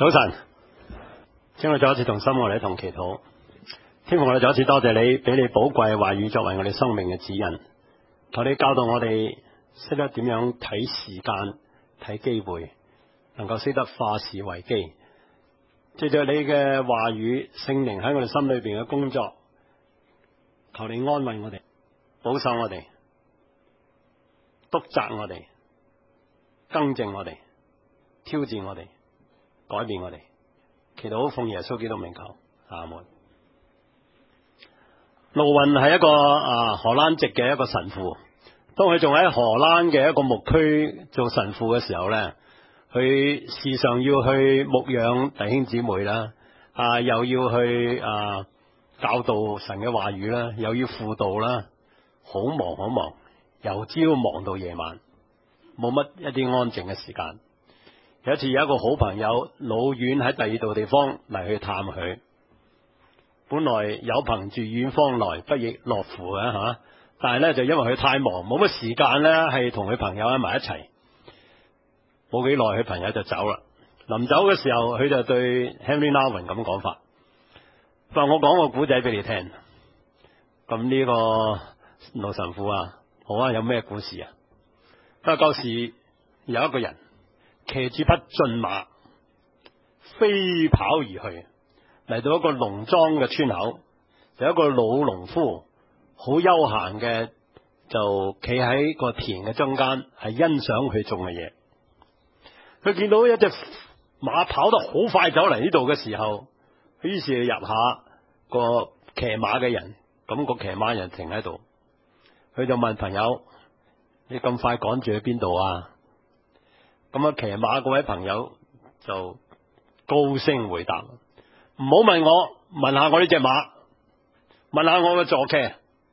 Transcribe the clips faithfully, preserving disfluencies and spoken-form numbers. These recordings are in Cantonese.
早晨，請我再一次同心，我哋一同祈禱。天父，我哋再一次多謝你，俾你寶貴嘅話語作為我哋生命嘅指引。求你教導我哋識得點樣睇時間、睇機會，能夠識得化事為機。借着你嘅話語，聖靈喺我哋心裏邊嘅工作，求你安慰我哋，保守我哋，督責我哋，更正我哋，挑戰我哋，改變我哋。祈禱奉耶穌基督名求，阿門。盧雲係一個啊荷蘭籍嘅一個神父，當佢仲喺荷蘭嘅一個牧區做神父嘅時候呢，佢時常要去牧養弟兄姊妹啦，啊又要去啊教導神嘅話語啦，又要輔導啦，好忙好忙，由朝忙到夜晚，冇乜一啲安靜嘅時間。有一次有一個好朋友老遠喺第二度地方嚟去探佢，本來有朋自遠方來，不亦樂乎嘅吓，但係咧就因為佢太忙，冇乜時間咧係同佢朋友喺埋一齊。冇幾耐，佢朋友就走啦。臨走嘅時候，佢就對 Henry Nouwen 咁講法，佢話我講個古仔俾你聽。咁呢個老神父啊，好啊，有咩故事啊？佢話舊時有一個人騎住匹駿馬飛跑而去，嚟到一個農莊嘅村口，有一個老農夫好悠閒嘅就企喺個田嘅中間，係欣賞佢種嘅嘢。佢見到一隻馬跑得好快走嚟呢度嘅時候，於是入下個騎馬嘅人，咁個騎馬人停喺度，佢就問朋友：你咁快趕住去邊度啊？咁啊，騎馬嗰位朋友就高聲回答：唔好問我，問下我呢隻馬，問下我嘅坐騎。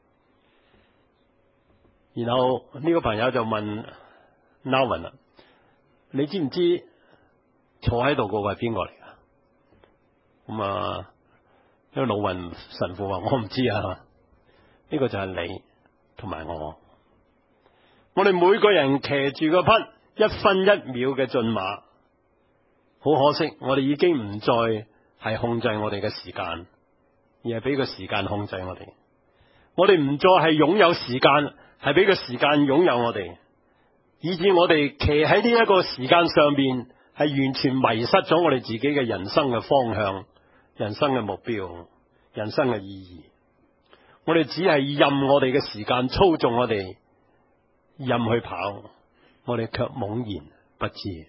然後呢個朋友就問 Nouwen 啦：你知唔知坐喺度嗰個係邊個嚟噶？咁啊，呢個盧雲神父話：我唔知啊，呢、這個就係你同埋我。我哋每個人騎住個匹一分一秒嘅駿馬，好可惜，我哋已經唔再係控制我哋嘅時間，而係俾個時間控制我哋。我哋唔再係擁有時間，係俾個時間擁有我哋，以致我哋騎喺呢一個時間上邊，係完全迷失咗我哋自己嘅人生嘅方向、人生嘅目標、人生嘅意義。我哋只係任我哋嘅時間操縱我哋，任去跑。我哋卻懵然不知。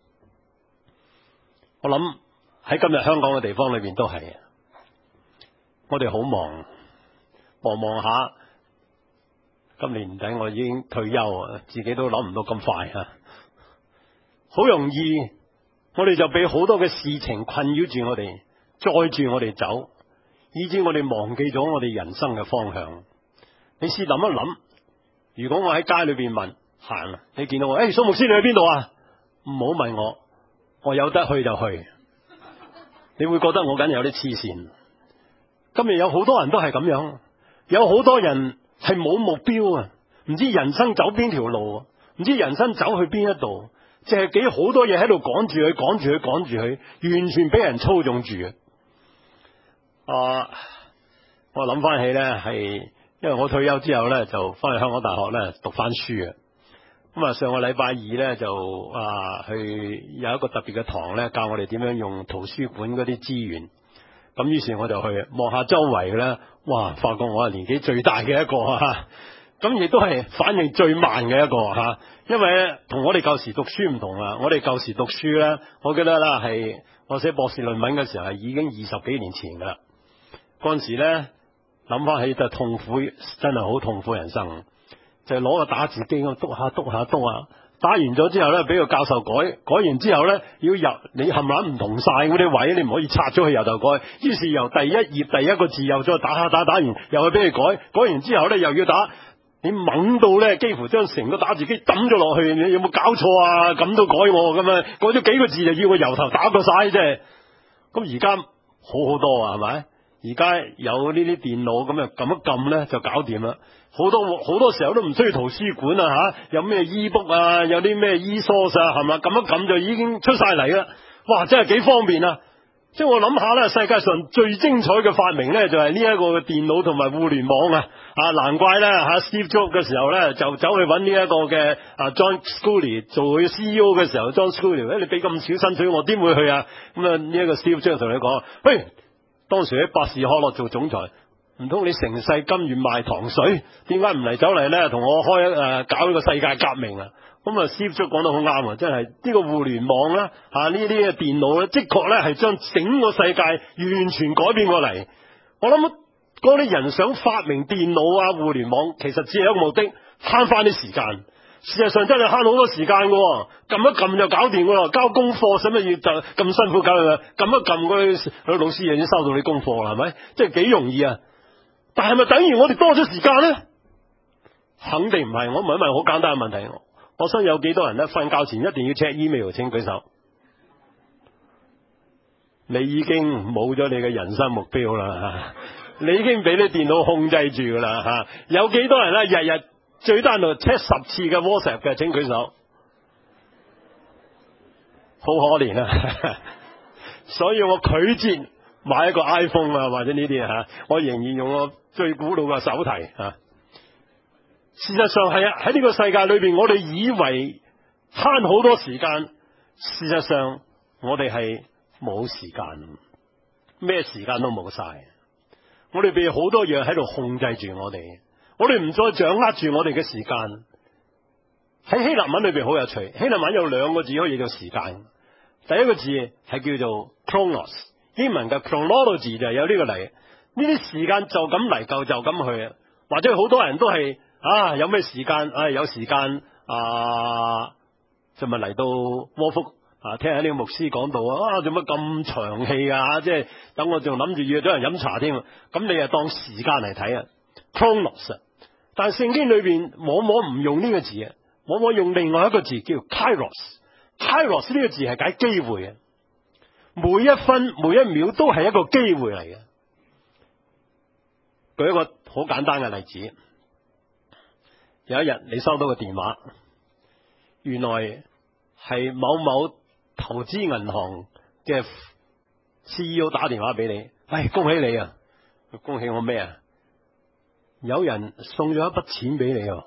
我諗喺今日香港嘅地方裏邊都係，我哋好忙，忙忙下，今年年底我已經退休，自己都諗唔到咁快啊！好容易，我哋就俾好多嘅事情困擾住我哋，載住我哋走，以致我哋忘記咗我哋人生嘅方向。你試諗一諗，如果我喺街裏邊問，行啦，你見到我，誒、欸，蘇牧師你去邊度啊？唔好問我，我有得去就去。你會覺得我梗係有啲黐線。今日有好多人都係咁樣，有好多人係冇目標啊，唔知人生走邊條路，唔知人生走去邊一度，淨係幾好多嘢喺度趕住佢，趕住佢，趕住佢，完全俾人操縱住啊！我諗翻起呢，係因為我退休之後呢，就翻去香港大學呢讀翻書啊。咁啊，上個禮拜二咧就啊去有一個特別嘅堂咧，教我哋點樣用圖書館嗰啲資源。咁於是我就去望下周圍咧，哇！發覺我係年紀最大嘅一個啊，咁亦都係反應最慢嘅一個吓。因為咧同我哋舊時讀書唔同啊，我哋舊時讀書咧，我記得啦係我寫博士論文嘅時候係已經二十幾年前噶啦。嗰陣時咧諗翻起就痛苦，真係好痛苦人生。就係攞個打字機咁篤下篤下篤下，打完咗之後咧，俾個教授改，改完之後咧，要入你冚唪唥唔同晒嗰啲位，你唔可以拆咗佢由頭改。於是由第一頁第一個字又再打下打，打完又去俾佢改，改完之後咧又要打，你猛到咧幾乎將成個打字機抌咗落去，你有冇搞錯啊？咁都改咁啊？改咗幾個字就要佢由頭打過晒啫。咁而家好好多啊，係咪？而家有呢啲電腦咁啊，撳一撳咧就搞掂啦。好多好多時候都唔需要圖書館啊吓，有咩 e-book 啊，有啲咩 e-source 啊，係嘛，撳一撳就已經出晒嚟啦。 哇，真係幾方便啊！即係我諗下咧，世界上最精彩嘅發明咧，就係呢一個嘅電腦同埋互聯網啊！啊，難怪咧吓 Steve Jobs 嘅時候咧，就走去揾呢一個嘅啊 John Sculley 做佢 C E O 嘅時候 ，John Sculley，誒，你俾咁少薪水，我點會去啊？咁啊，呢一個 Steve Jobs 同你講，喂，當時喺百事可樂做總裁，唔通你成世甘願賣糖水？點解唔嚟走嚟咧同我開誒、呃、搞呢個世界革命啊？咁啊 Steve Jobs 講得好啱啊！真係呢個互聯網啦，吓呢啲嘅電腦咧，的確咧係將整個世界完全改變過嚟。我諗嗰啲人想發明電腦啊、互聯網，其實只係一個目的，慳翻啲時間。事實上真係慳好多時間㗎，撳一撳就搞掂㗎。交功課使乜要就咁辛苦搞佢？撳一撳佢，佢老師已經收到你功課啦，係咪？即係幾容易啊！但係咪等於我哋多咗時間咧？肯定唔係。我問一問好簡單嘅問題。我想有幾多人咧瞓覺前一定要 check email， 請舉手。你已經冇咗你嘅人生目標啦，你已經俾啲電腦控制住噶啦吓。有幾多人咧日日最低限度 check 十次嘅 WhatsApp 嘅，請舉手。好可憐啊！所以我拒絕買一個 iPhone 啊，或者呢啲吓，我仍然用我最古老嘅手提吓。事實上係啊，喺呢個世界裏邊，我哋以為慳好多時間，事實上我哋係冇時間，咩時間都冇晒。我哋被好多嘢喺度控制住我哋，我哋唔再掌握住我哋嘅時間。喺希臘文裏邊好有趣，希臘文有兩個字可以叫時間。第一個字係叫做 chronos， 英文嘅 chronology 就係有呢個嚟。呢啲時間就咁嚟，就就咁去，或者好多人都係。啊，有咩時間？唉、哎，有時間啊，就咪嚟到窩福啊，聽下呢個牧師講道啊，做乜咁長氣啊？即係等我仲諗住約咗人飲茶添，咁你啊當時間嚟睇啊 ，chronos。但係聖經裏邊往往唔用呢個字啊，往往用另外一個字叫 kairos。kairos 呢個字係解機會啊，每一分每一秒都係一個機會嚟嘅。舉一個好簡單嘅例子。有一日你收到個電話，原來係某某投資銀行嘅 C E O 打電話俾你，唉，恭喜你啊！恭喜我咩啊？有人送咗一筆錢俾你啊？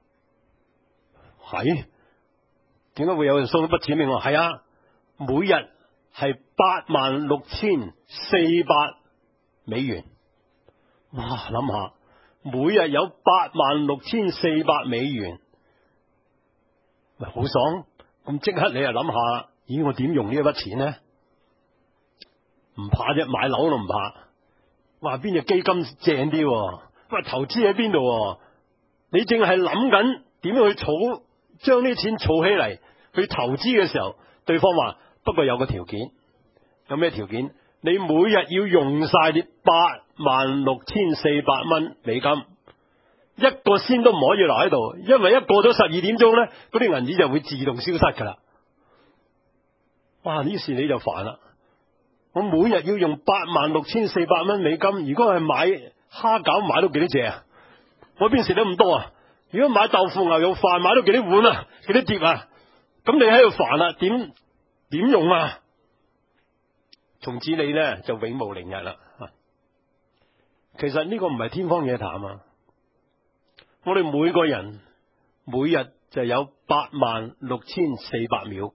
係？點解會有人送一筆錢俾我？係啊，每日係八萬六千四百美元。哇，諗下。每日有八萬六千四百美元，咪好爽？咁即刻你又諗下，咦，我點用呢一筆錢呢？唔怕啫，買樓都唔怕。哇，邊隻基金正啲？喂，投資喺邊度？你淨係諗緊點樣去儲，將呢啲錢儲起嚟去投資嘅時候，對方話不過有個條件。有咩條件？你每日要用晒啲八萬六千四百蚊美金，一個仙都唔可以留喺度，因為一過咗十二點鐘咧，嗰啲銀紙就會自動消失噶啦。哇！於是你就煩啦，我每日要用八萬六千四百蚊美金，如果係買蝦餃買到幾多隻啊？我邊食得咁多啊？如果買豆腐牛肉飯買到幾多碗啊？幾多碟啊？咁你喺度煩啦，點點用啊？從此你咧就永無寧日啦。其實呢個唔係天方夜譚啊！我哋每個人每日就有八萬六千四百秒，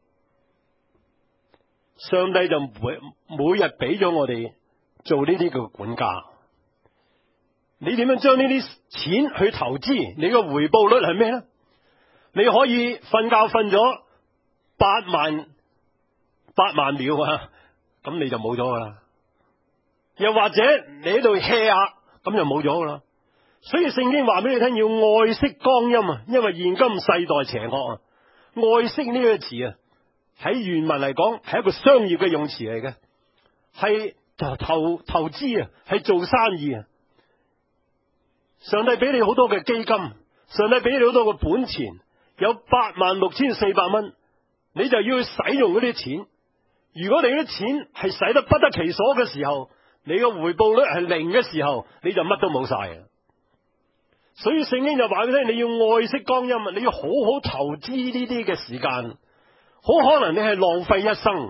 上帝就每每日俾咗我哋做呢啲嘅管家。你點樣將呢啲錢去投資？你個回報率係咩咧？你可以瞓覺瞓咗八萬八萬秒啊！咁你就冇咗噶啦，又或者你喺度 hea 下，咁就冇咗噶啦。所以聖經話俾你聽，要愛惜光陰啊，因為現今世代邪惡啊。愛惜呢個詞啊，喺原文嚟講係一個商業嘅用詞嚟嘅，係投投投資啊，係做生意啊。上帝俾你好多嘅基金，上帝俾你好多嘅本錢，有八萬六千四百蚊，你就要去使用嗰啲錢。如果你啲錢係使得不得其所嘅時候，你嘅回報率係零嘅時候，你就乜都冇晒啊！所以聖經就話俾你聽，你要愛惜光陰啊，你要好好投資呢啲嘅時間。好可能你係浪費一生，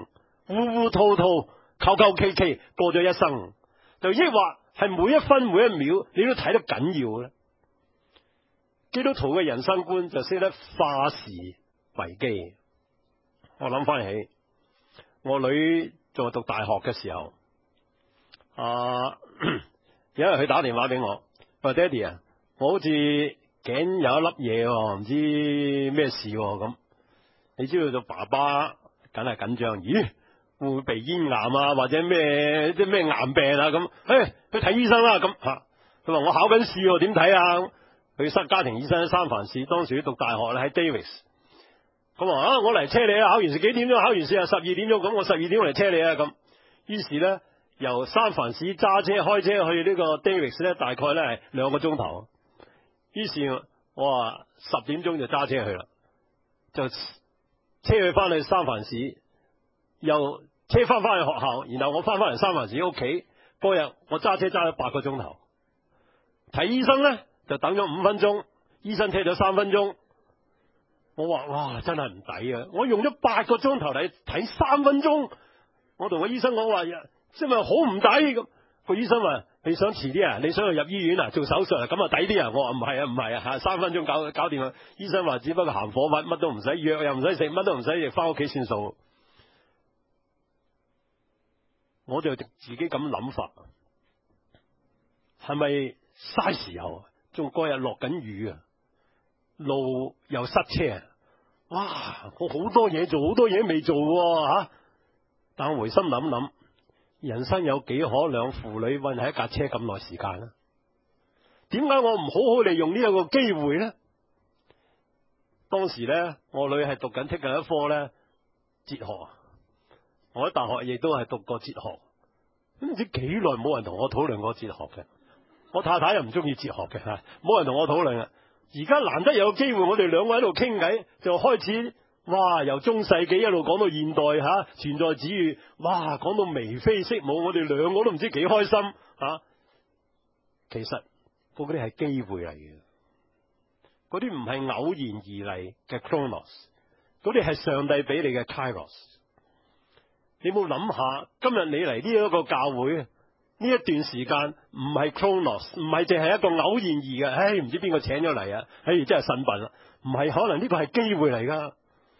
糊糊塗塗、求求其其過咗一生，就抑或係每一分每一秒你都睇得緊要咧？基督徒嘅人生觀就識得化時為機。我諗翻起我女仲係讀大學嘅時候，啊，有一日佢打電話俾我，話爹哋啊，我好似頸有一粒嘢，唔知咩事咁。你知道做爸爸梗係緊張，咦，會唔會鼻咽癌啊，或者咩啲咩癌病啊咁？誒，去睇醫生啦咁吓。佢話我考緊試，點睇啊？佢塞家庭醫生喺三藩市，當時讀大學咧喺 Davis。咁話啊，我嚟車你啊，考完試幾點鐘？考完試啊，十二點鐘，咁我十二點嚟車你啊咁。於是咧，由三藩市揸車開車去呢個 Davis 咧，大概咧係兩個鐘頭。於是我話十點鐘就揸車去啦，就車佢翻去三藩市，又車翻翻去學校，然後我翻翻嚟三藩市屋企。嗰日我揸車揸咗八個鐘頭，睇醫生咧就等咗五分鐘，醫生車咗三分鐘。我話哇，真係唔抵啊！我用咗八個鐘頭嚟睇三分鐘，我同個醫生講話，即係咪好唔抵咁？個醫生話你想遲啲啊？你想去入醫院啊？做手術啊？咁啊抵啲啊？我話唔係啊，唔係啊，吓三分鐘搞搞掂啦。醫生話只不過行火物，乜都唔使藥，又唔使食，乜都唔使食，翻屋企算數。我就自己咁諗法，係咪嘥時候？仲嗰日落緊雨啊，路又塞車啊！哇，我好多嘢做，好多嘢未做吓、啊。但我回心諗諗，人生有幾可兩父女韞喺一架車咁耐時間呢？點解我唔好好利用呢一個機會呢？當時呢，我女係讀緊剔緊一科呢哲學，我喺大學亦都係讀過哲學。唔知幾耐冇人同我討論過哲學嘅，我太太又唔中意哲學嘅吓，冇人同我討論啦。而家難得有機會，我哋兩個喺度傾偈，就開始哇，由中世紀一路講到現代吓、啊，存在主義，哇，講到眉飛色舞，我哋兩個都唔知幾開心啊！其實嗰啲係機會嚟嘅，嗰啲唔係偶然而嚟嘅 Chronos， 嗰啲係上帝俾你嘅 Kairos。你冇諗下，今日你嚟呢一個教會呢一段時間唔係 Chronos， 唔係淨係一個偶然而嘅，唉，唔知邊個請咗嚟啊，唉，真係神笨啦，唔係，可能呢個係機會嚟噶。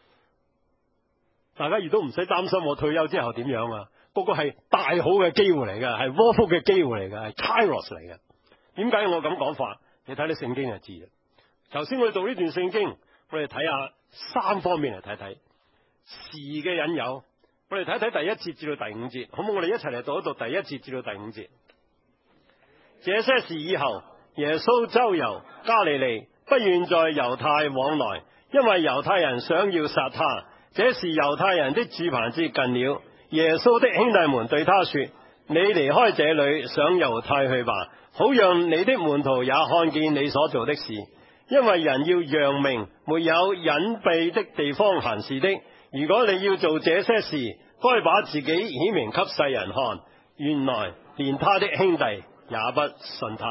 大家亦都唔使擔心我退休之後點樣啊，嗰個係大好嘅機會嚟噶，係窩福嘅機會嚟噶，係 Kairos 嚟嘅。點解我咁講法？你睇啲聖經就知啦。頭先我哋讀呢段聖經，我哋睇下三方面嚟睇睇時嘅引誘。我哋睇睇第一節至到第五節，好唔好？我哋一齊嚟讀一讀第一節至到第五節。這些事以後，耶穌周遊加利利，不願在猶太往來，因為猶太人想要殺他。這時猶太人的住棚節近了，耶穌的兄弟們對他說：你離開這裏，上猶太去吧，好讓你的門徒也看見你所做的事。因為人要揚名，沒有隱秘的地方行事的。如果你要做這些事，該把自己顯明給世人看。原來連他的兄弟也不信他。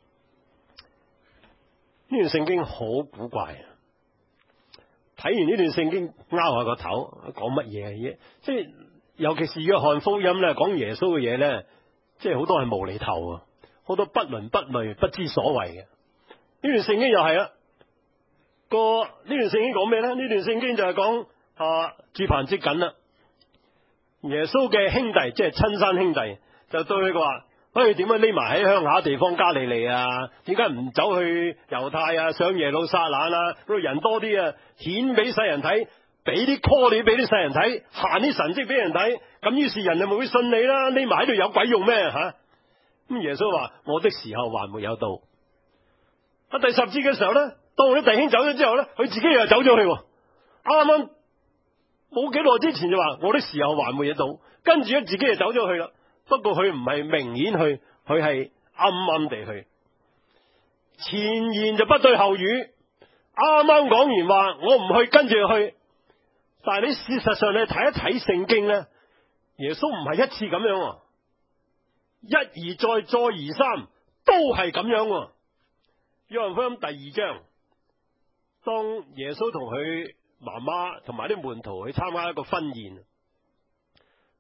呢段聖經好古怪，睇完呢段聖經拗下個頭，講乜嘢嘢？即係尤其是約翰福音咧，講耶穌嘅嘢咧，即係好多係無厘頭啊，好多不倫不類、不知所謂嘅。呢段聖經又係啦，個呢段聖經講咩咧？呢段聖經就係講。啊！住棚節緊啦，耶穌嘅兄弟即係親生兄弟，就對佢話：喂，點解匿埋喺鄉下地方加利利啊？點解唔走去猶太啊？上耶路撒冷啊？嗰度人多啲啊，顯俾世人睇，俾啲 call 你俾啲世人睇，行啲神蹟俾人睇，咁於是人就咪會信你啦。匿埋喺度有鬼用咩吓？咁、啊、耶穌話：我的時候還沒有到。啊，第十節嘅時候咧，當我啲弟兄走咗之後咧，佢自己又走咗去，啱啱。冇幾耐之前就話我的時候還沒有到，跟住咧自己就走咗去啦。不過佢唔係明顯去，佢係暗暗地去。前言就不對後語，啱啱講完話我唔去，跟住去。但係你事實上你睇一睇聖經咧，耶穌唔係一次咁樣，一而再，再而三都係咁樣。約翰福音第二章，當耶穌同佢媽媽同埋啲門徒去參加一個婚宴，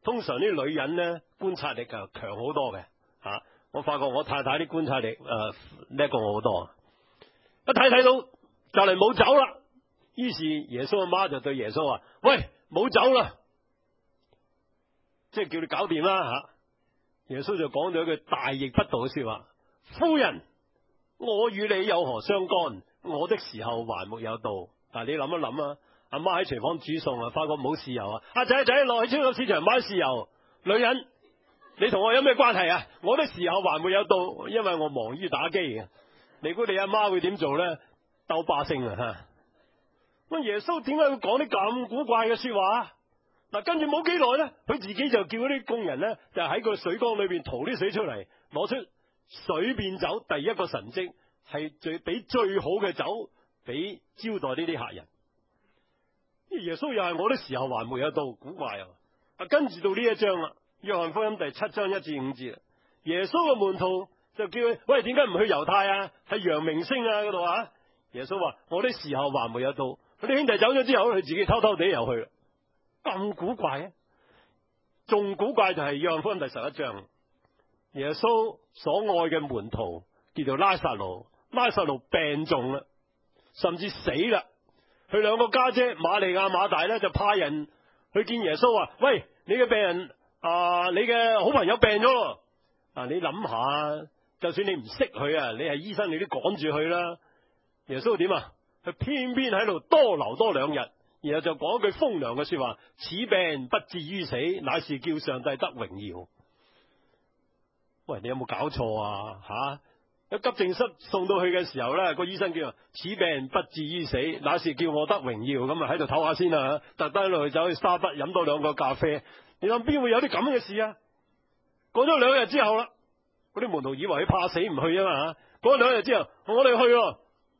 通常啲女人咧觀察力就強好多嘅吓、啊。我發覺我太太啲觀察力誒叻過我好多，一睇睇到就嚟冇走啦。於是耶穌阿媽就對耶穌話：喂，冇走啦，即係叫你搞掂啦吓。耶穌就講咗一句大逆不道嘅說話：夫人，我與你有何相干？我的時候還沒有到。但係你諗一諗啊，阿媽喺廚房煮餸啊，發覺冇豉油啊，阿仔仔落去超級市場買豉油。女人，你同我有咩關係啊？我的時候還沒有到，因為我忙於打機嘅。你估你阿媽會點做咧？兜巴星啊吓！咁耶穌點解會講啲咁古怪嘅說話？嗱，跟住冇幾耐咧，佢自己就叫嗰啲工人咧，就喺個水缸裏邊淘啲水出嚟，攞出水變酒，第一個神蹟係最俾最好嘅酒俾招待呢啲客人。耶穌又係我的時候還沒有到，古怪啊！啊，跟住到呢一章啦，約翰福音第七章一至五節，耶穌嘅門徒就叫佢：喂，點解唔去猶太啊？喺陽明星啊嗰度啊？耶穌話：我的時候還沒有到。佢啲兄弟走咗之後，佢自己偷偷地又去啦。咁古怪啊！仲古怪就係約翰福音第十一章，耶穌所愛嘅門徒叫做拉撒路，拉撒路病重啦，甚至死啦。佢兩個家姐瑪利亞、馬大咧就派人去見耶穌話：喂，你嘅病人啊、呃，你嘅好朋友病咗啊！你諗下，就算你唔識佢啊，你係醫生，你都趕住去啦。耶穌點啊？佢偏偏喺度多留多兩日，然後就講一句風涼嘅說話：此病不至於死，乃是叫上帝得榮耀。喂，你有冇搞錯啊？吓、啊！喺急症室送到去嘅時候咧，個醫生叫話：此病不至於死，乃是叫我得榮耀。咁啊喺度唞下先啦，特登落去走去沙北飲多兩個咖啡。你諗邊會有啲咁嘅事啊？過咗兩日之後啦，嗰啲門徒以為佢怕死唔去啊嘛吓。過咗兩日之後，我哋去咯。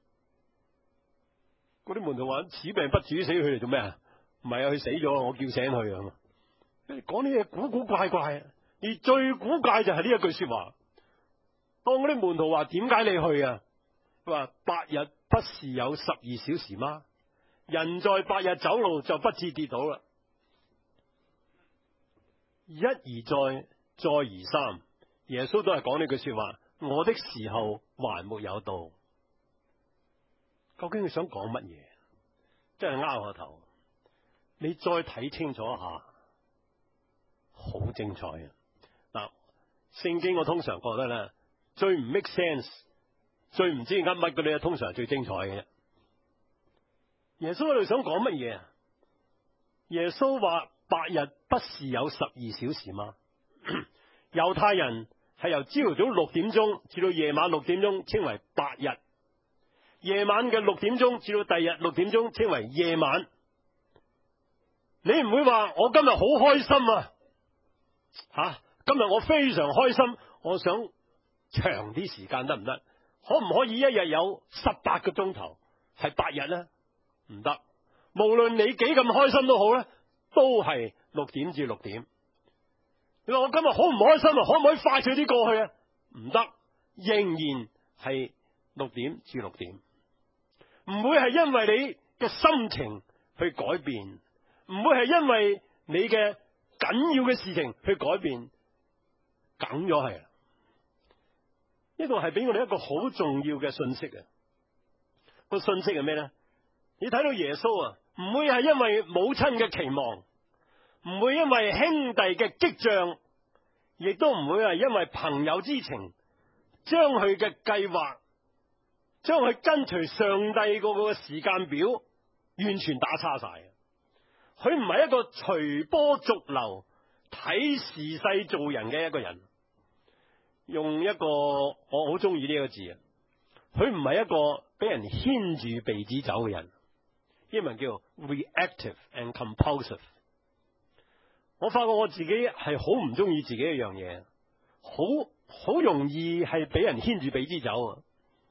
嗰啲門徒話：此病不至於死，佢哋做咩啊？唔係啊，佢死咗，我叫醒佢啊。講啲嘢古古怪怪，而最古怪就係呢一句說話。當嗰啲門徒話：點解你去啊？佢話：白日不是有十二小時嗎？人在白日走路就不致跌倒啦。一而再，再而三，耶穌都係講呢句說話：我的時候還沒有到。究竟佢想講乜嘢？真係拗下頭。你再睇清楚一下，好精彩啊！嗱，聖經我通常覺得咧，最唔 make sense、最唔知噏乜嗰啲，通常係最精彩嘅。耶穌喺度想講乜嘢啊？耶穌話：白日不是有十二小時嗎？猶太人係由朝頭早六點鐘至到夜晚六點鐘稱為白日。夜晚嘅六點鐘至到第日六點鐘稱為夜晚。你唔會話我今日好開心啊吓、啊，今日我非常開心，我想長啲時間得唔得？可唔可以一日有十八個鐘頭係白日呢？唔得。無論你幾咁開心都好咧，都係六點至六點。你話我今日好唔開心啊？可唔可以快脆啲過去啊？唔得，仍然係六點至六點。唔會係因為你嘅心情去改變，唔會係因為你嘅緊要嘅事情去改變，梗咗係啦。呢個係俾我哋一個好重要嘅信息啊！個信息係咩咧？你睇到耶穌啊，唔會係因為母親嘅期望，唔會因為兄弟嘅激將，亦都唔會係因為朋友之情，將佢嘅計劃，將佢跟隨上帝嗰個時間表完全打叉晒。佢唔係一個隨波逐流、睇時勢做人嘅一個人。用一個我好中意呢個字啊，佢唔係一個俾人牽住鼻子走嘅人。英文叫 reactive and compulsive。我發覺我自己係好唔中意自己一樣嘢，好好容易係俾人牽住鼻子走啊！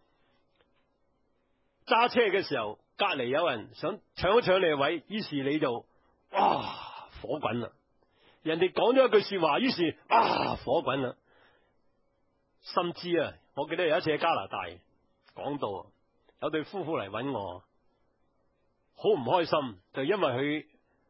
揸車嘅時候，隔籬有人想搶一搶你嘅位，於是你就哇火滾啦！人哋講咗一句說話，於是啊火滾啦！甚至啊，我記得有一次喺加拿大講到，有對夫婦嚟揾我，好唔開心，就因為佢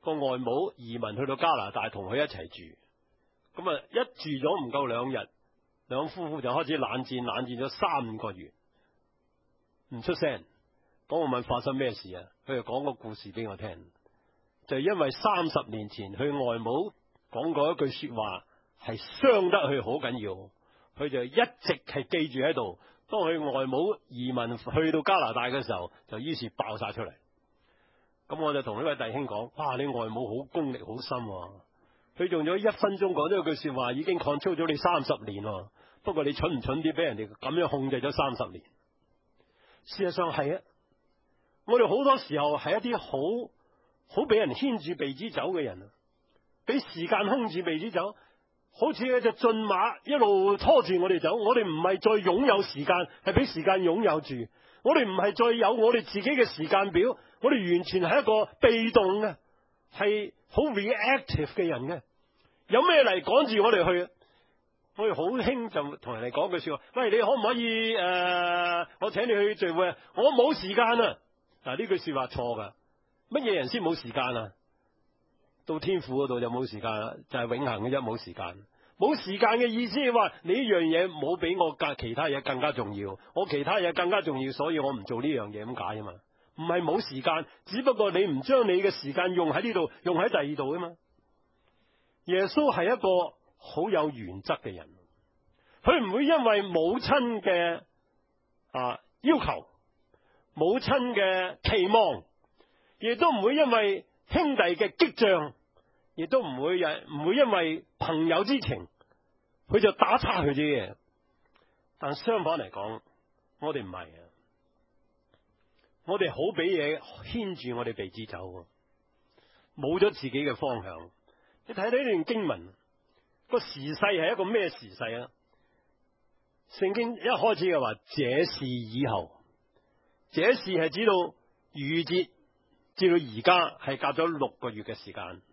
個外母移民去到加拿大同佢一齊住。咁啊，一住咗唔夠兩日，兩夫婦就開始冷戰，冷戰咗三個月，唔出聲。講我問發生咩事啊？佢就講個故事俾我聽，就係因為三十年前佢外母講過一句說話，係傷得佢好緊要，佢就一直係記住喺度。當佢外母移民去到加拿大嘅時候，就於是爆晒出嚟。咁我就同呢位弟兄講：哇，你外母好功力好深啊，佢用咗一分鐘講咗句說話，已經 control 咗你三十年喎。不過你蠢唔蠢啲，俾人哋咁樣控制咗三十年？事實上係啊，我哋好多時候係一啲好好俾人牽住鼻子走嘅人啊，俾時間控住鼻子走，好似一隻駿馬一路拖住我哋走。我哋唔係再擁有時間，係俾時間擁有住。我哋唔係再有我哋自己嘅時間表，我哋完全係一個被動嘅，係好 reactive 嘅人嘅。有咩嚟趕住我哋去？我哋好興就同人哋講句說話：喂，你可唔可以誒、呃，我請你去聚會啊？我冇時間啊！嗱，呢句說話錯噶。乜嘢人先冇時間啊？到天父嗰度就冇時間啦，就係、是、永恆嘅啫，冇時間。冇時間嘅意思係話你呢樣嘢冇比我隔其他嘢更加重要，我其他嘢更加重要，所以我唔做呢樣嘢咁解啊嘛。唔係冇時間，只不過你唔將你嘅時間用喺呢度，用喺第二度啊嘛。耶穌係一個好有原則嘅人，佢唔會因為母親嘅啊要求、母親嘅期望，亦都唔會因為兄弟嘅激將，亦都唔會唔會因為朋友之情，佢就打岔佢啲嘢。但相反嚟講，我哋唔係啊，我哋好俾嘢牽住我哋鼻子走，冇咗自己嘅方向。你睇睇呢段經文，個時勢係一個咩時勢啊？聖經一開始嘅話，這事以後，這事係指到逾越節至到而家係隔咗六個月嘅時間。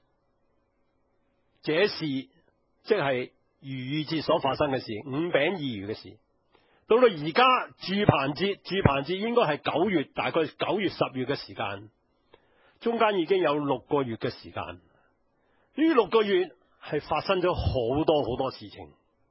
這事即係逾越節所發生嘅事，五餅二魚嘅事。到到而家住棚節，住棚節應該係九月，大概九月十月嘅時間，中間已經有六個月嘅時間。呢六個月係發生咗好多好多事情，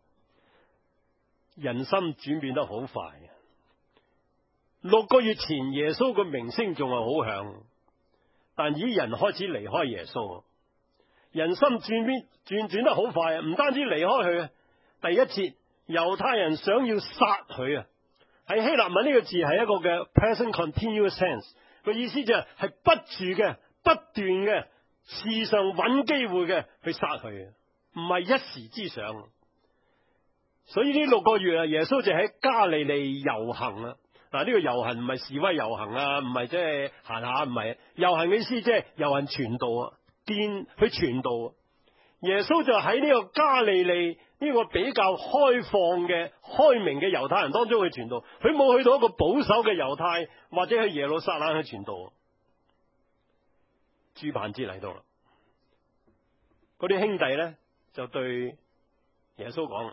人心轉變得好快。六個月前耶穌嘅名聲仲係好響，但以人開始離開耶穌，人心轉變轉轉得好快啊！唔單止離開佢啊，第一節猶太人想要殺佢啊，喺希臘文呢個字係一個嘅 present continuous tense， 個意思就係係不住嘅、不斷嘅、時常揾機會嘅去殺佢啊，唔係一時之想。所以呢六個月啊，耶穌就喺加利利遊行啊。嗱，呢個遊行唔係示威遊行啊，唔係即係行下，唔係遊行嘅意思，即係遊行傳道啊，見去傳道。耶穌就喺呢個加利利呢個比較開放嘅、開明嘅猶太人當中去傳道，佢冇去到一個保守嘅猶太或者去耶路撒冷去傳道。住棚節嚟到啦，嗰啲兄弟咧就對耶穌講：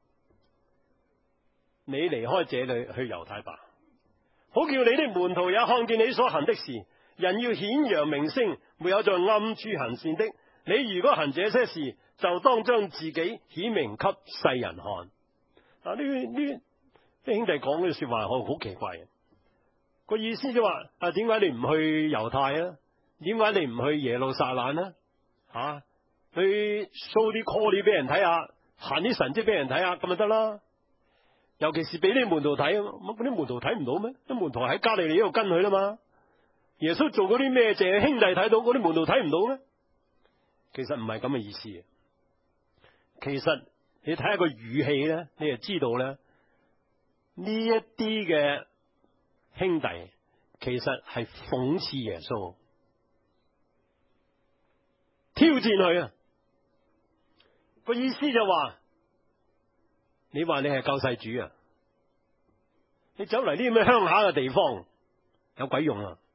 你離開這裏去猶太吧，好叫你的門徒也看見你所行的事。人要顯揚名聲，沒有在暗處行善的。你如果行這些事，就當將自己顯明給世人看。啊，呢呢啲兄弟講嘅說話好好奇怪嘅，個意思就話：啊，點解你唔去猶太啊？點解你唔去耶路撒冷啊？吓、啊，去 show 啲 call 俾人睇下，行啲神蹟俾人睇下，咁就得啦。尤其是俾啲門徒睇，乜嗰啲門徒睇唔到咩？啲門徒喺加利利呢度跟佢啦嘛。耶穌做嗰啲咩，淨係兄弟睇到，嗰啲門徒睇唔到咩？其實唔係咁嘅意思。其實你睇下個語氣咧，你就知道咧，呢一啲嘅兄弟其實係諷刺耶穌，挑戰佢啊。個意思就話：你話你係救世主啊，你走嚟呢啲咩鄉下嘅地方有鬼用啊？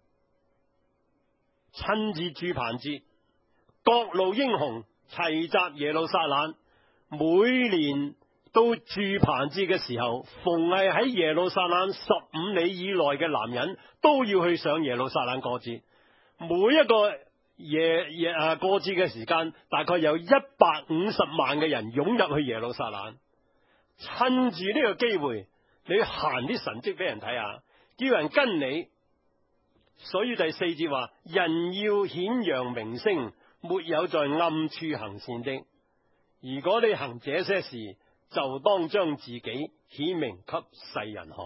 親自住棚節，各路英雄齊集耶路撒冷，每年到住棚節嘅時候，逢係喺耶路撒冷十五里以內嘅男人都要去上耶路撒冷過節。每一個耶耶啊過節嘅時間，大概有一百五十萬嘅人湧入去耶路撒冷，趁住呢個機會，你行啲神蹟俾人睇下，叫人跟你。所以第四節話：人要顯揚名聲，沒有在暗處行善的。如果你行這些事，就當將自己顯明給世人看。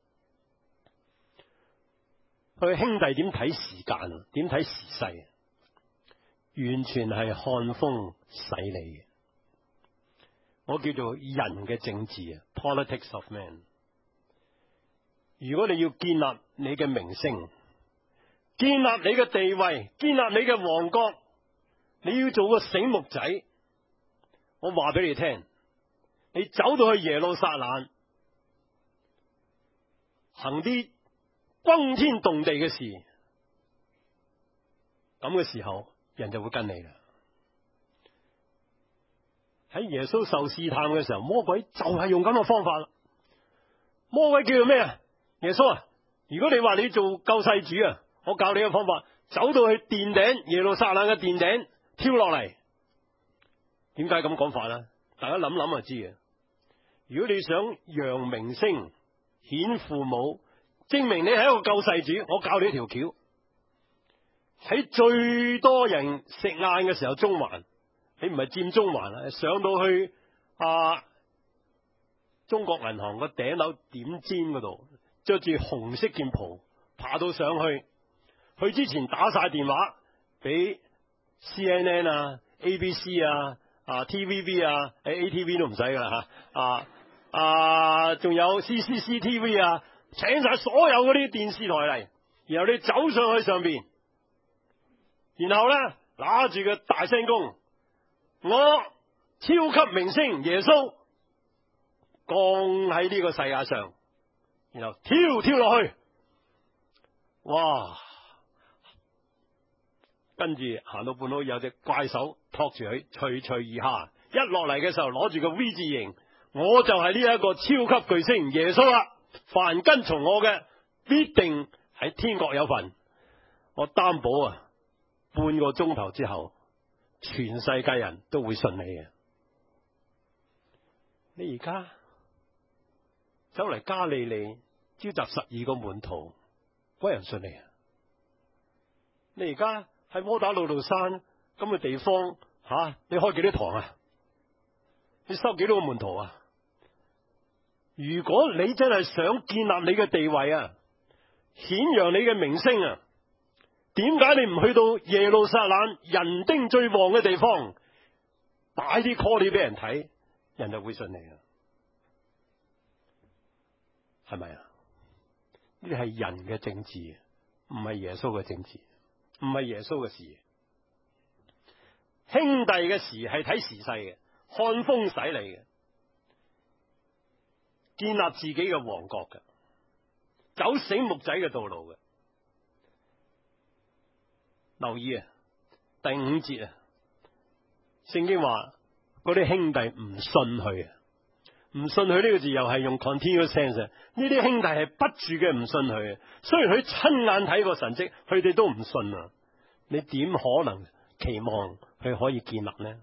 佢兄弟點睇時間？點睇時勢？完全係看風使舵嘅。我叫做人嘅政治啊 ，politics of man。如果你要建立你嘅名聲，建立你嘅地位，建立你嘅王國，你要做個醒目仔。我話俾你聽，你走到去耶路撒冷，行啲轟天動地嘅事，咁嘅時候，人就會跟你啦。喺耶穌受試探嘅時候，魔鬼就係用咁嘅方法啦。魔鬼叫做咩啊？耶穌啊，如果你話你做救世主啊，我教你嘅方法，走到去殿頂，耶路撒冷嘅殿頂跳落嚟。點解咁講法呢？大家諗諗就知嘅。如果你想揚名聲、顯父母，證明你係一個救世主，我教你一條橋。喺最多人食晏嘅時候，中環，你唔係佔中環啊，上到去啊中國銀行個頂樓點尖嗰度，着住紅色件袍，爬到上去。去之前打晒電話俾 C N N 啊、A B C 啊、啊 T V B 啊、A T V 都唔使噶啦吓，啊啊仲有 C C C T V 啊，請晒所有嗰啲電視台嚟，然後你走上去上邊，然後咧拿住個大聲公，我超級明星耶穌降喺呢個世界上，然後跳跳落去，哇！跟住行到半路，有隻怪手托住佢，垂垂而下。一落嚟嘅時候，攞住個 V 字形，我就係呢一個超級巨星耶穌啦。凡跟從我嘅，必定喺天國有份。我擔保啊，半個鐘頭之後，全世界人都會信你嘅。你而家走嚟加利利，召集十二個門徒，冇人信你啊！你而家喺摩打路道山咁嘅地方吓、啊，你開幾多堂啊？你收幾多個門徒啊？如果你真係想建立你嘅地位啊，顯揚你嘅名聲啊，點解你唔去到耶路撒冷人丁最旺嘅地方，擺啲 call 俾人睇，人就會信你啊？係咪啊？呢啲係人嘅政治，唔係耶穌嘅政治。唔係耶穌嘅事，兄弟嘅事係睇時勢嘅，看風使舵嘅，建立自己嘅王國嘅，走醒目仔嘅道路嘅。留意啊，第五節啊，聖經話嗰啲兄弟唔信佢啊，唔信佢呢個字又係用 continuous tense，呢啲兄弟係不住嘅唔信佢啊。雖然佢親眼睇過神蹟，佢哋都唔信啊。你點可能期望佢可以建立呢？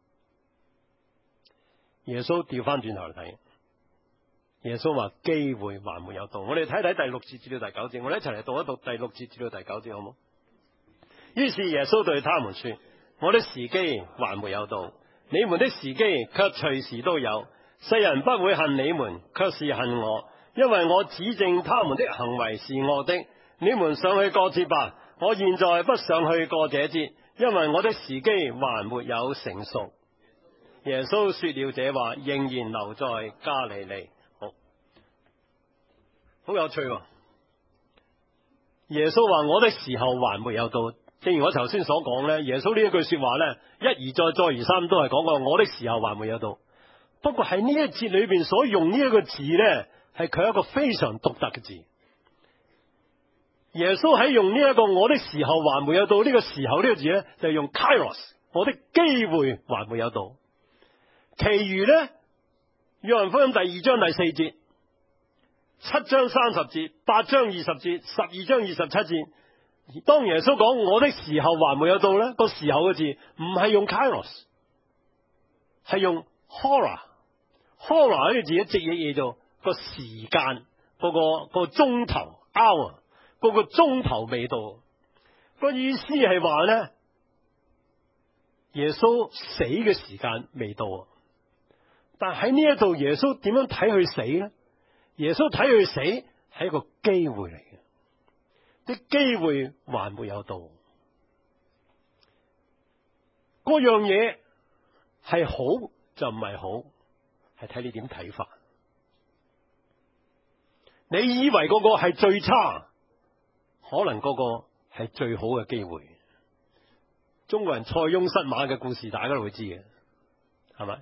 耶穌調翻轉頭嚟睇，耶穌話機會還沒有到。我哋睇睇第六節至到第九節，我哋一齊嚟讀一讀第六節至到第九節，好冇？於是耶穌對他們說：我的時機還沒有到，你們的時機卻隨時都有。世人不會恨你們，卻是恨我，因為我指證他們的行為是惡的。你們上去過節吧，我現在不上去過這節，因為我的時機還沒有成熟。耶穌說了這話，仍然留在加利利。好，好有趣喎。耶穌話我的時候還沒有到，正如我頭先所講呢，耶穌呢一句說話呢，一而再再而三都係講過我的時候還沒有到。不過喺呢一節裏邊所用呢一個字呢，係佢一個非常獨特嘅字。耶穌喺用呢一個我的時候還沒有到呢個時候呢個字呢，就係用 Kairos， 我的機會還沒有到。其餘呢，約翰福音第二章第四節、七章三十節、八章二十節、十二章二十七節， 當耶穌講我的時候還沒有到呢，個時候嘅字唔係用 kairos， 係用 hora。hora 呢個字一直譯嘢做個時間，嗰、嗰個、嗰個鐘頭 hour， 嗰個鐘頭未到。個意思係話呢，耶穌死嘅時間未到。但喺呢一度，耶穌點樣睇佢死呢？耶穌睇佢死係一個機會嚟嘅，啲機會還沒有到。嗰樣嘢係好就唔係好，係睇你點睇法。你以為嗰個係最差，可能嗰個係最好嘅機會。中國人塞翁失馬嘅故事，大家都會知嘅，係咪？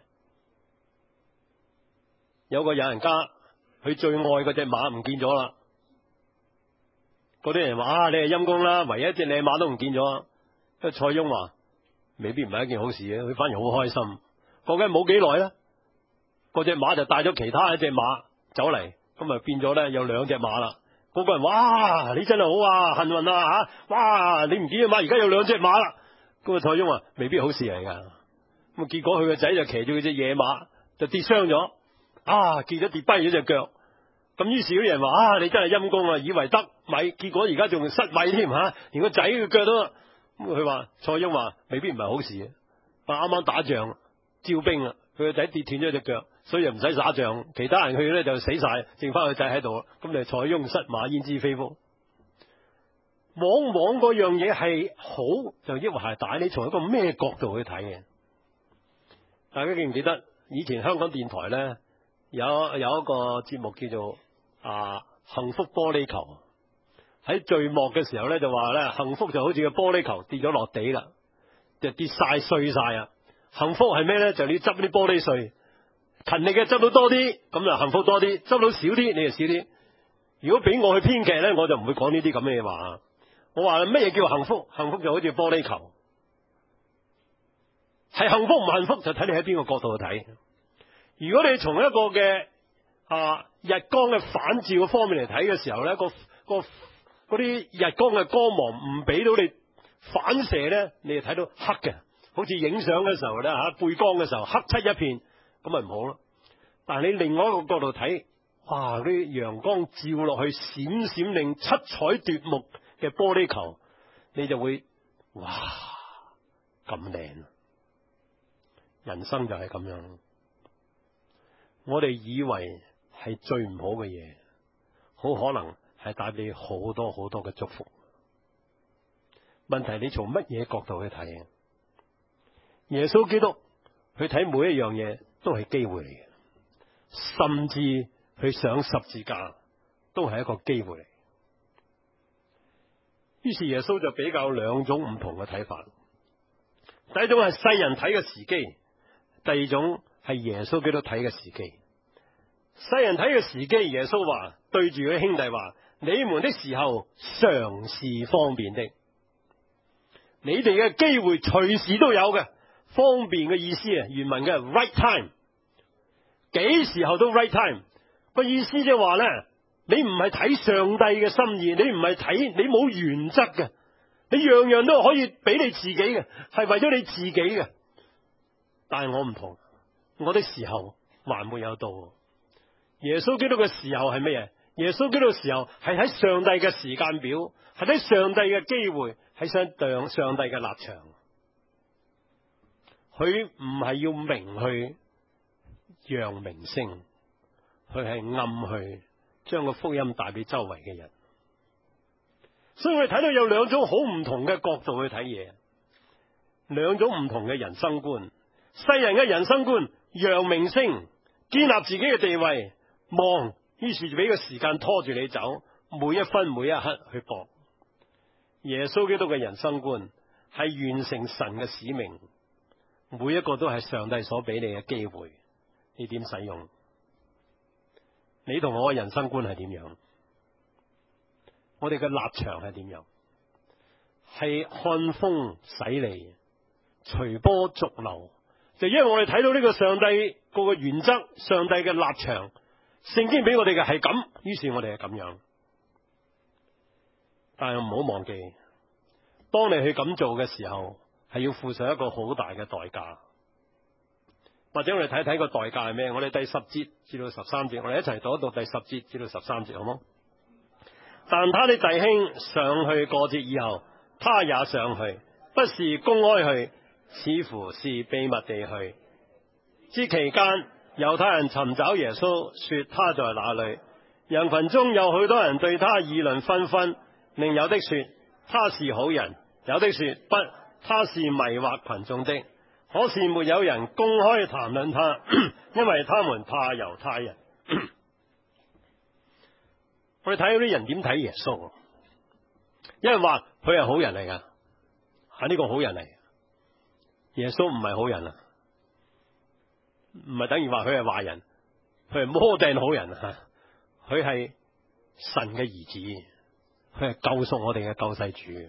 有個有人家，佢最愛嗰隻馬唔見咗啦，嗰啲人話啊，你係陰公啦，唯一一隻靚馬都唔見咗。因為塞翁話未必唔係一件好事嘅，佢反而好開心。過緊冇幾耐咧，嗰隻馬就帶咗其他一隻馬走嚟，咁啊變咗咧有兩隻馬啦。嗰個人哇，你真係好啊，幸運啊吓！哇，你唔見隻馬，而家有兩隻馬啦。咁啊塞翁話未必好事嚟噶。咁啊結果佢個仔就騎住佢隻野馬就跌傷咗。啊！結咗跌跛咗隻腳，咁於是嗰啲人話：啊，你真係陰公啊！以為得米，結果而家仲失米添吓，連個仔嘅腳都咁。佢話塞翁話未必唔係好事嘅。啱啱打仗招兵啦，佢個仔跌斷咗隻腳，所以又唔使打仗，其他人去咧就死晒，剩翻個仔喺度。咁你塞翁失馬，焉知非福？往往嗰樣嘢係好就抑或係大，你從一個咩角度去睇嘅？大家記唔記得以前香港電台咧？有有一個節目叫做啊幸福玻璃球，喺序幕嘅時候咧就話咧，幸福就好似個玻璃球跌咗落地啦，就跌晒碎晒啊！幸福係咩咧？就你執啲玻璃碎，勤力嘅執到多啲，咁就幸福多啲；執到少啲，你就少啲。如果俾我去編劇咧，我就唔會講呢啲咁嘅嘢話。我話乜嘢叫幸福？幸福就好似玻璃球，係幸福唔幸福就睇你喺邊個角度去睇。如果你從一個嘅啊日光嘅反照嘅方面嚟睇嘅時候咧，個個啲日光嘅光芒唔俾到你反射咧，你就睇到黑嘅，好似影相嘅時候咧吓背光嘅時候黑漆一片，咁咪唔好咯。但係你另外一個角度睇，哇！啲陽光照落去閃閃令七彩奪目嘅玻璃球，你就會哇咁靚。人生就係咁樣。我哋以為係最唔好嘅嘢，好可能係帶俾你好多好多嘅祝福。問題你從乜嘢角度去睇？耶穌基督去睇每一樣嘢都係機會嚟嘅，甚至去上十字架都係一個機會嚟。於是耶穌就比較兩種唔同嘅睇法。第一種係世人睇嘅時機，第二種係耶穌基督睇嘅時機。世人睇嘅時機，耶穌話對住佢兄弟話：你們的時候常是方便的。你哋嘅機會隨時都有嘅。方便嘅意思啊，原文嘅 right time， 幾時候都 right time。個意思即係話咧，你唔係睇上帝嘅心意，你唔係睇，你冇原則嘅，你樣樣都可以俾你自己嘅，係為咗你自己嘅。但係我唔同，我的時候還沒有到。耶穌基督嘅時候係乜嘢？耶穌基督嘅時候係喺上帝嘅時間表，係喺上帝嘅機會，係上上帝嘅立場。佢唔係要明去讓明星，佢係暗去將個福音帶俾周圍嘅人。所以我哋睇到有兩種好唔同嘅角度去睇嘢，兩種唔同嘅人生觀。世人嘅人生觀，讓明星，建立自己嘅地位，忙，於是就俾個時間拖住你走，每一分每一刻去搏。耶穌基督嘅人生觀係完成神嘅使命，每一個都係上帝所俾你嘅機會，你點使用？你同我嘅人生觀係點樣？我哋嘅立場係點樣？係看風使舵，隨波逐流，就因為我哋睇到呢個上帝個個原則，上帝嘅立場，聖經俾我哋嘅係咁，於是我哋係咁樣。但係唔好忘記， 當你去咁做嘅時候，係要付上一個好大嘅代價。或者我哋睇睇個代價係咩？我哋第十節至到十三節，我哋一齊讀一讀第十節至到十三節，好冇？但他的弟兄上去過節以後，他也上去，不是公開去，似乎是秘密地去。之期間，猶太人尋找耶穌，說他在哪裏。人群中有許多人對他議論紛紛，另有的說他是好人，有的說不，他是迷惑群眾的。可是沒有人公開談論他，因為他們怕猶太人。我哋睇到啲人點睇耶穌，因為話佢係好人嚟噶，係呢個好人嚟。耶穌唔係好人啊，唔係等於話佢係壞人，佢係摩定好人啊，佢係神嘅兒子，佢係救贖我哋嘅救世主。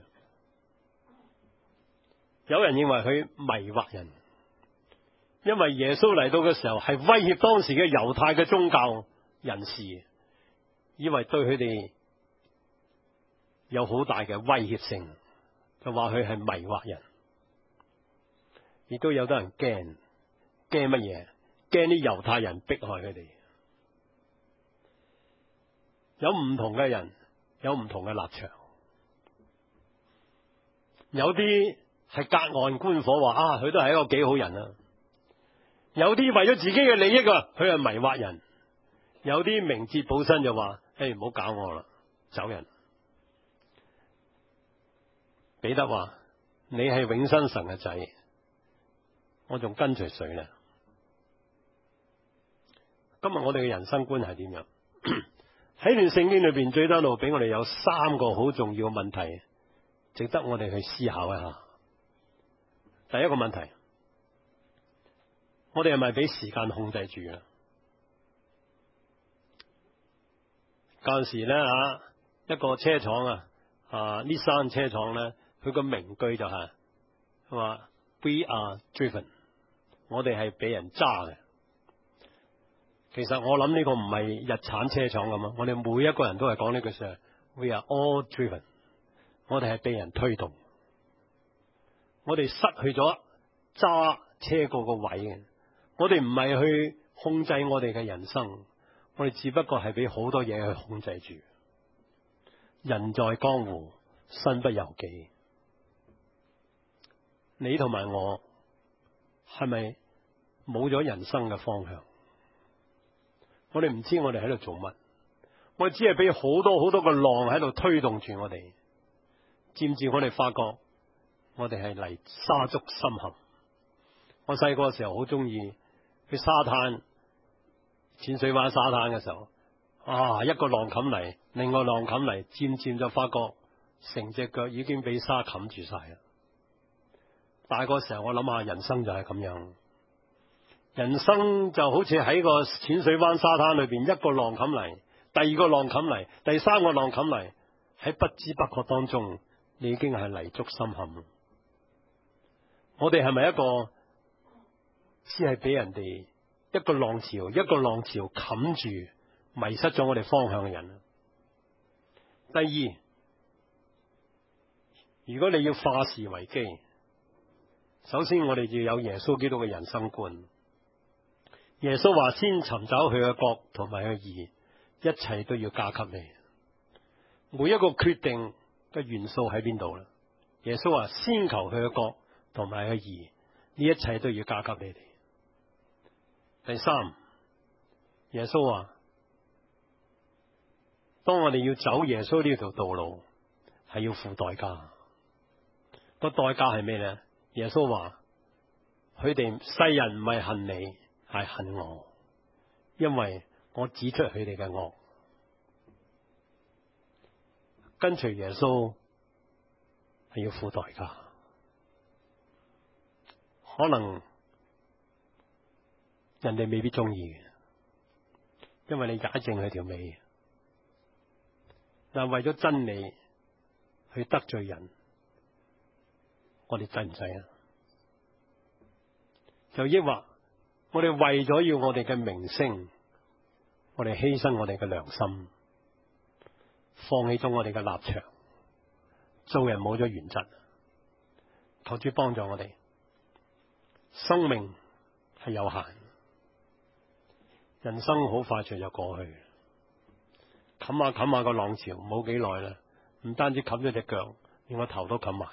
有人認為佢迷惑人，因為耶穌嚟到嘅時候係威脅當時嘅猶太嘅宗教人士，以為對佢哋有好大嘅威脅性，就話佢係迷惑人。亦都有得人驚，驚乜嘢？驚啲猶太人迫害佢哋。有唔同嘅人，有唔同嘅立場，有啲係隔岸觀火，話啊佢都係一個幾好人啊。有啲為咗自己嘅利益啊，佢係迷惑人。有啲明哲保身就話，誒唔好搞我啦，走人。彼得話：你係永生神嘅仔，我仲跟隨誰呢？今日我哋嘅人生觀係點樣？喺段聖經裏邊，最多路俾我哋有三個好重要嘅問題，值得我哋去思考一下。第一個問題，我哋係咪俾時間控制住啊？嗰陣時咧吓，一個車廠啊，啊呢山車廠咧，佢個名句就係話 We are driven， 我哋係俾人揸嘅。其實我諗呢個唔係日產車廠咁啊，我哋每一個人都係講呢句說話 We are all driven， 我哋係俾人推動，我哋失去咗揸車嗰個位嘅，我哋唔係去控制我哋嘅人生，我哋只不過係俾好多嘢去控制住。人在江湖，身不由己。你同埋我係咪冇咗人生嘅方向？我哋唔知我哋喺度做乜，我哋只係俾好多好多個浪喺度推動住我哋，漸漸我哋發覺我哋係嚟沙足深陷。我細個嘅時候好中意去沙灘，淺水灣沙灘嘅時候，啊一個浪冚嚟，另外浪冚嚟，漸漸就發覺成隻腳已經俾沙冚住晒啦。大個時候我諗下，人生就係咁樣。人生就好似喺個淺水灣沙灘裏邊，一個浪冚嚟，第二個浪冚嚟，第三個浪冚嚟，喺不知不覺當中，你已經係泥足深陷。我哋係咪一個只係俾人哋一個浪潮一個浪潮冚住，迷失咗我哋方向嘅人？第二，如果你要化事為機，首先我哋要有耶穌基督嘅人生觀。耶穌話：先尋找佢嘅國同埋佢嘅義，一切都要加給你。每一個決定嘅元素喺邊度啦？耶穌話：先求佢嘅國同埋佢嘅義，呢一切都要加給你哋。第三，耶穌話：當我哋要走耶穌呢條道路，係要付代價。個代價係咩呢？耶穌話：佢哋世人唔係恨你，係恨我，因為我指出佢哋嘅惡。跟隨耶穌係要付代價，可能人哋未必中意嘅，因為你踩正佢條尾。但係為咗真理去得罪人，我哋制唔制啊？就抑或我哋為咗要我哋嘅名聲，我哋犧牲我哋嘅良心，放棄咗我哋嘅立場，做人冇咗原則。 求主幫助我哋。生命係有限，人生好快脆就過去，冚下冚下個浪潮，冇幾耐啦，唔單止冚咗隻腳，連個頭都冚埋。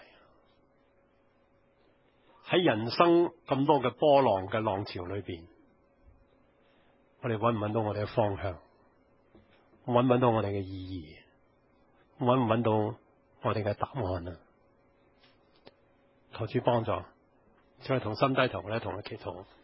喺人生咁多嘅波浪嘅浪潮裏邊，我哋揾唔揾到我哋嘅方向？揾唔揾到我哋嘅意義？揾唔揾到我哋嘅答案啊？求主幫助，再同心低頭咧，同佢祈禱。